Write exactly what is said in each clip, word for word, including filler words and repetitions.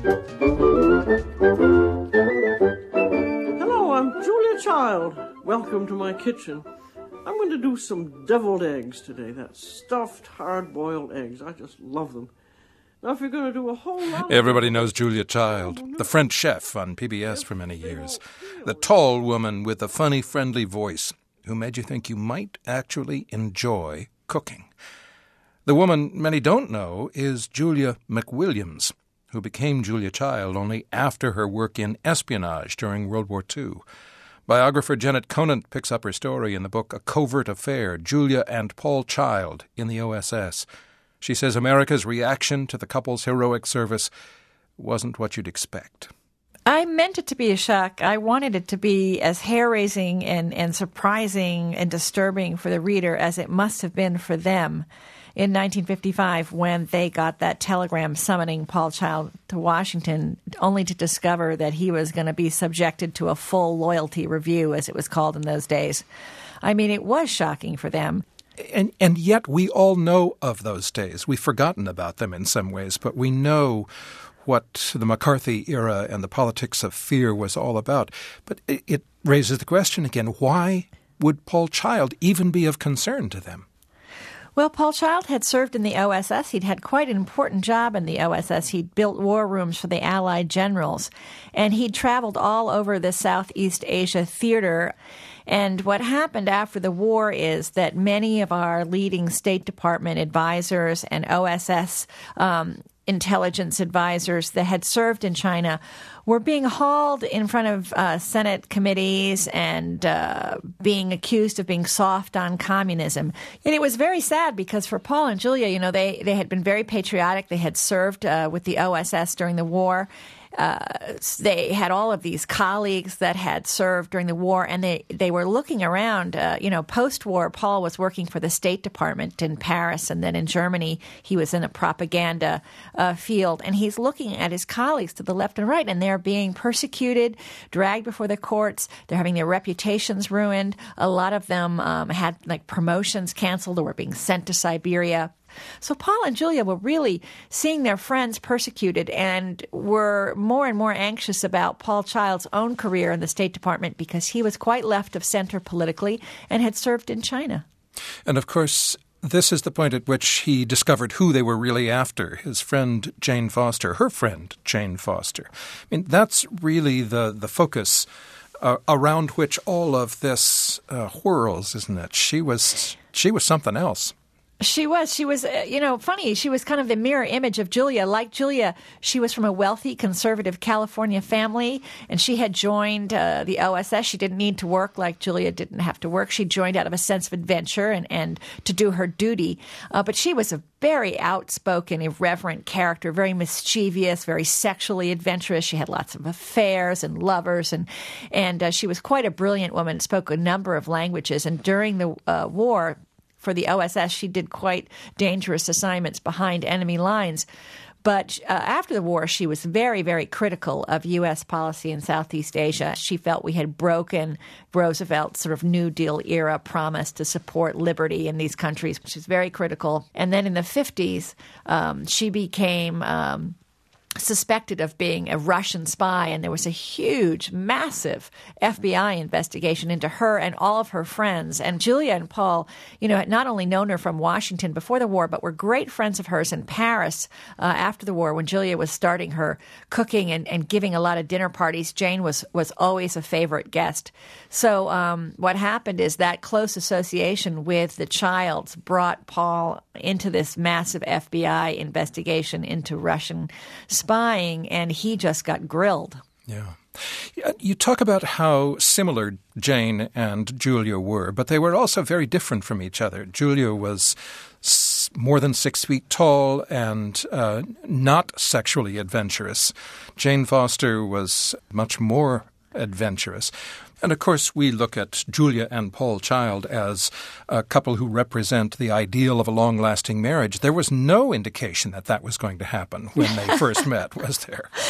Hello, I'm Julia Child. Welcome to my kitchen. I'm going to do some deviled eggs today. That's stuffed, hard-boiled eggs. I just love them. Now, if you're going to do a whole lot... Everybody knows Julia Child, the French chef on P B S for many years. The tall woman with the funny, friendly voice who made you think you might actually enjoy cooking. The woman many don't know is Julia McWilliams, who became Julia Child only after her work in espionage during World War Two. Biographer Janet Conant picks up her story in the book A Covert Affair, Julia and Paul Child in the O S S. She says America's reaction to the couple's heroic service wasn't what you'd expect. I meant it to be a shock. I wanted it to be as hair-raising and, and surprising and disturbing for the reader as it must have been for them in nineteen fifty-five when they got that telegram summoning Paul Child to Washington, only to discover that he was going to be subjected to a full loyalty review, as it was called in those days. I mean, it was shocking for them. And and yet we all know of those days. We've forgotten about them in some ways, but we know what the McCarthy era and the politics of fear was all about. But it, it raises the question again, why would Paul Child even be of concern to them? Well, Paul Child had served in the O S S. He'd had quite an important job in the O S S. He'd built war rooms for the Allied generals, and he'd traveled all over the Southeast Asia theater. And what happened after the war is that many of our leading State Department advisors and O S S um, intelligence advisors that had served in China were being hauled in front of uh, Senate committees and uh, being accused of being soft on communism. And it was very sad because for Paul and Julia, you know, they, they had been very patriotic. They had served uh, with the O S S during the war. Uh, they had all of these colleagues that had served during the war, and they, they were looking around. Uh, you know, post-war, Paul was working for the State Department in Paris, and then in Germany, he was in a propaganda uh, field. And he's looking at his colleagues to the left and right, and they're being persecuted, dragged before the courts. They're having their reputations ruined. A lot of them um, had, like, promotions canceled or were being sent to Siberia. So Paul and Julia were really seeing their friends persecuted and were more and more anxious about Paul Child's own career in the State Department because he was quite left of center politically and had served in China. And of course, this is the point at which he discovered who they were really after, his friend Jane Foster, her friend Jane Foster. I mean, that's really the, the focus uh, around which all of this uh, whirls, isn't it? She was she was something else. She was. She was, uh, you know, funny. She was kind of the mirror image of Julia. Like Julia, she was from a wealthy, conservative California family, and she had joined uh, the O S S. She didn't need to work like Julia didn't have to work. She joined out of a sense of adventure and, and to do her duty. Uh, but she was a very outspoken, irreverent character, very mischievous, very sexually adventurous. She had lots of affairs and lovers, and, and uh, she was quite a brilliant woman, spoke a number of languages. And during the uh, war, for the O S S, she did quite dangerous assignments behind enemy lines. But uh, after the war, she was very, very critical of U S policy in Southeast Asia. She felt we had broken Roosevelt's sort of New Deal era promise to support liberty in these countries. She was very critical. And then in the fifties, um, she became Um, suspected of being a Russian spy, and there was a huge, massive F B I investigation into her and all of her friends. And Julia and Paul, you know, had not only known her from Washington before the war, but were great friends of hers in Paris uh, after the war when Julia was starting her cooking and, and giving a lot of dinner parties. Jane was, was always a favorite guest. So um, what happened is that close association with the Childs brought Paul into this massive F B I investigation into Russian spying, and he just got grilled. Yeah. You talk about how similar Jane and Julia were, but they were also very different from each other. Julia was more than six feet tall and uh, not sexually adventurous. Jane Foster was much more adventurous. And, of course, we look at Julia and Paul Child as a couple who represent the ideal of a long-lasting marriage. There was no indication that that was going to happen when they first met, was there?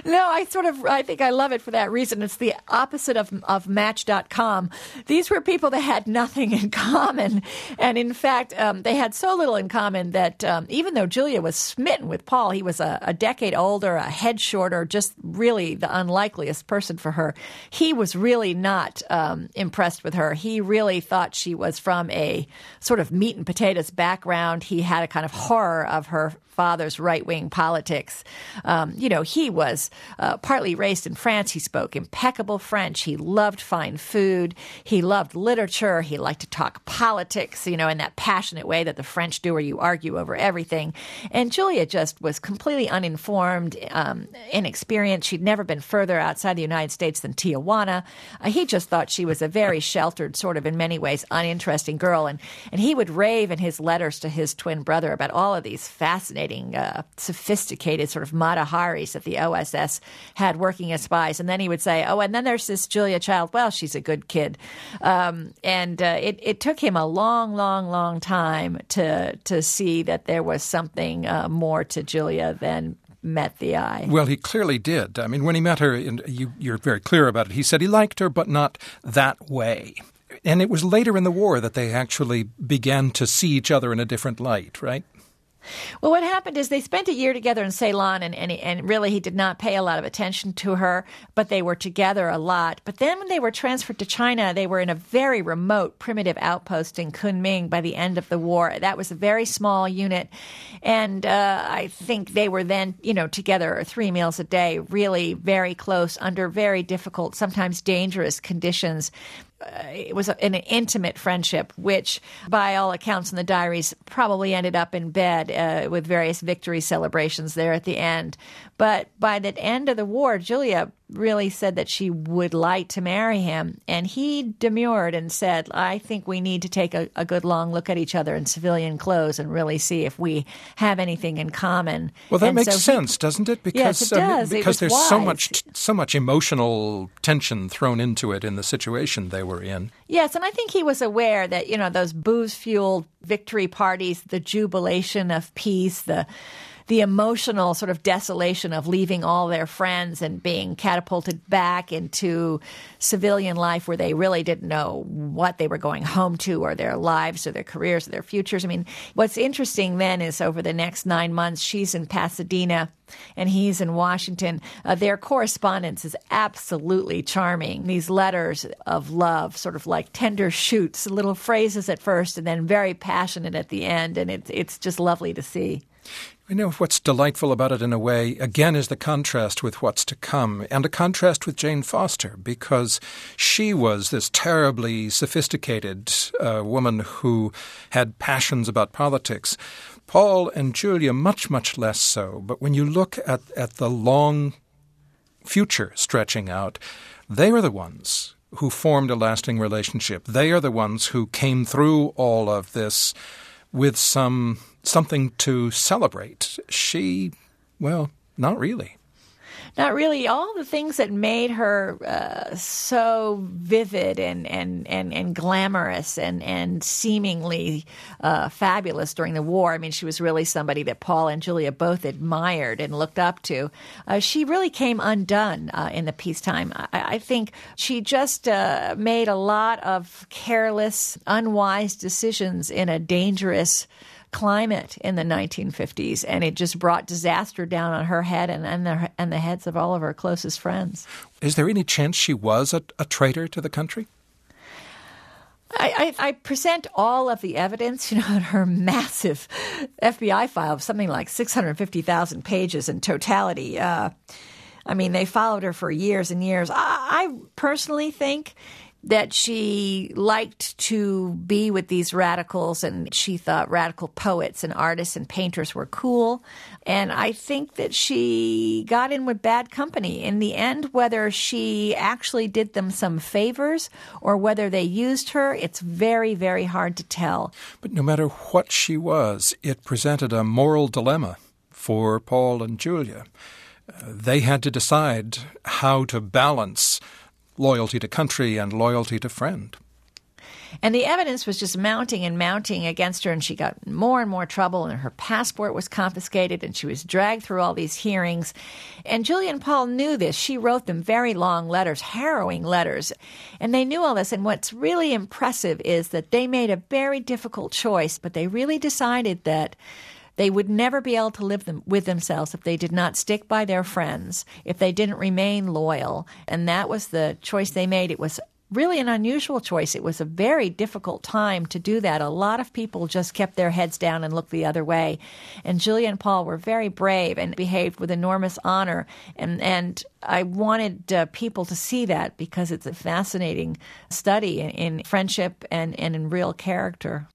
No, I sort of, I think I love it for that reason. It's the opposite of of Match dot com. These were people that had nothing in common. And in fact, um, they had so little in common that um, even though Julia was smitten with Paul, he was a, a decade older, a head shorter, just really the unlikeliest person for her. He was really not um, impressed with her. He really thought she was from a sort of meat and potatoes background. He had a kind of horror of her father's right-wing politics. Um, you know, he was uh, partly raised in France. He spoke impeccable French. He loved fine food. He loved literature. He liked to talk politics, you know, in that passionate way that the French do where you argue over everything. And Julia just was completely uninformed, um, inexperienced. She'd never been further outside the United States than Tijuana. Uh, he just thought she was a very sheltered, sort of in many ways uninteresting girl. And, and he would rave in his letters to his twin brother about all of these fascinating Uh, sophisticated sort of Mata Haris that the O S S had working as spies. And then he would say, oh, and then there's this Julia Child. Well, she's a good kid. Um, and uh, it, it took him a long, long, long time to to see that there was something uh, more to Julia than met the eye. Well, he clearly did. I mean, when he met her, and you, you're very clear about it, he said he liked her, but not that way. And it was later in the war that they actually began to see each other in a different light, right? Well, what happened is they spent a year together in Ceylon, and, and, and really he did not pay a lot of attention to her, but they were together a lot. But then when they were transferred to China, they were in a very remote, primitive outpost in Kunming by the end of the war. That was a very small unit, and uh, I think they were then, you know, together three meals a day, really very close under very difficult, sometimes dangerous conditions. Uh, it was a, an intimate friendship, which, by all accounts in the diaries, probably ended up in bed uh, with various victory celebrations there at the end. But by the end of the war, Julia really said that she would like to marry him. And he demurred and said, I think we need to take a, a good long look at each other in civilian clothes and really see if we have anything in common. Well, that and makes so sense, he, doesn't it? Because, yes, it does. Um, because it there's wise. so much so much emotional tension thrown into it in the situation they were in. Yes, and I think he was aware that, you know, those booze-fueled victory parties, the jubilation of peace, the the emotional sort of desolation of leaving all their friends and being catapulted back into civilian life where they really didn't know what they were going home to, or their lives or their careers or their futures. I mean, what's interesting then is over the next nine months, she's in Pasadena and he's in Washington. Uh, their correspondence is absolutely charming. These letters of love, sort of like tender shoots, little phrases at first and then very passionate at the end. And it, it's just lovely to see. I know what's delightful about it in a way, again, is the contrast with what's to come, and a contrast with Jane Foster, because she was this terribly sophisticated uh, woman who had passions about politics. Paul and Julia, much, much less so. But when you look at, at the long future stretching out, they are the ones who formed a lasting relationship. They are the ones who came through all of this with some something to celebrate. She, well, not really. Not really. All the things that made her uh, so vivid and, and, and, and glamorous and, and seemingly uh, fabulous during the war. I mean, she was really somebody that Paul and Julia both admired and looked up to. Uh, she really came undone uh, in the peacetime. I, I think she just uh, made a lot of careless, unwise decisions in a dangerous climate in the nineteen fifties, and it just brought disaster down on her head and, and, the, and the heads of all of her closest friends. Is there any chance she was a, a traitor to the country? I, I, I present all of the evidence, you know, in her massive F B I file of something like six hundred fifty thousand pages in totality. Uh, I mean, they followed her for years and years. I, I personally think that she liked to be with these radicals, and she thought radical poets and artists and painters were cool. And I think that she got in with bad company. In the end, whether she actually did them some favors or whether they used her, it's very, very hard to tell. But no matter what she was, it presented a moral dilemma for Paul and Julia. Uh, they had to decide how to balance loyalty to country and loyalty to friend. And the evidence was just mounting and mounting against her, and she got more and more trouble, and her passport was confiscated, and she was dragged through all these hearings. And Julia and Paul knew this. She wrote them very long letters, harrowing letters, and they knew all this. And what's really impressive is that they made a very difficult choice, but they really decided that they would never be able to live them with themselves if they did not stick by their friends, if they didn't remain loyal. And that was the choice they made. It was really an unusual choice. It was a very difficult time to do that. A lot of people just kept their heads down and looked the other way. And Julia and Paul were very brave and behaved with enormous honor. And, and I wanted uh, people to see that because it's a fascinating study in, in friendship and, and in real character.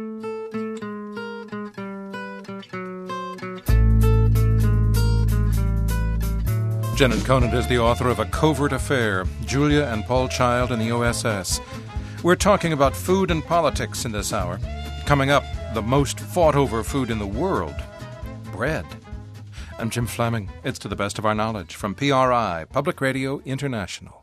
Janet Conant is the author of A Covert Affair, Julia and Paul Child in the O S S. We're talking about food and politics in this hour. Coming up, the most fought-over food in the world, bread. I'm Jim Fleming. It's To the Best of Our Knowledge from P R I, Public Radio International.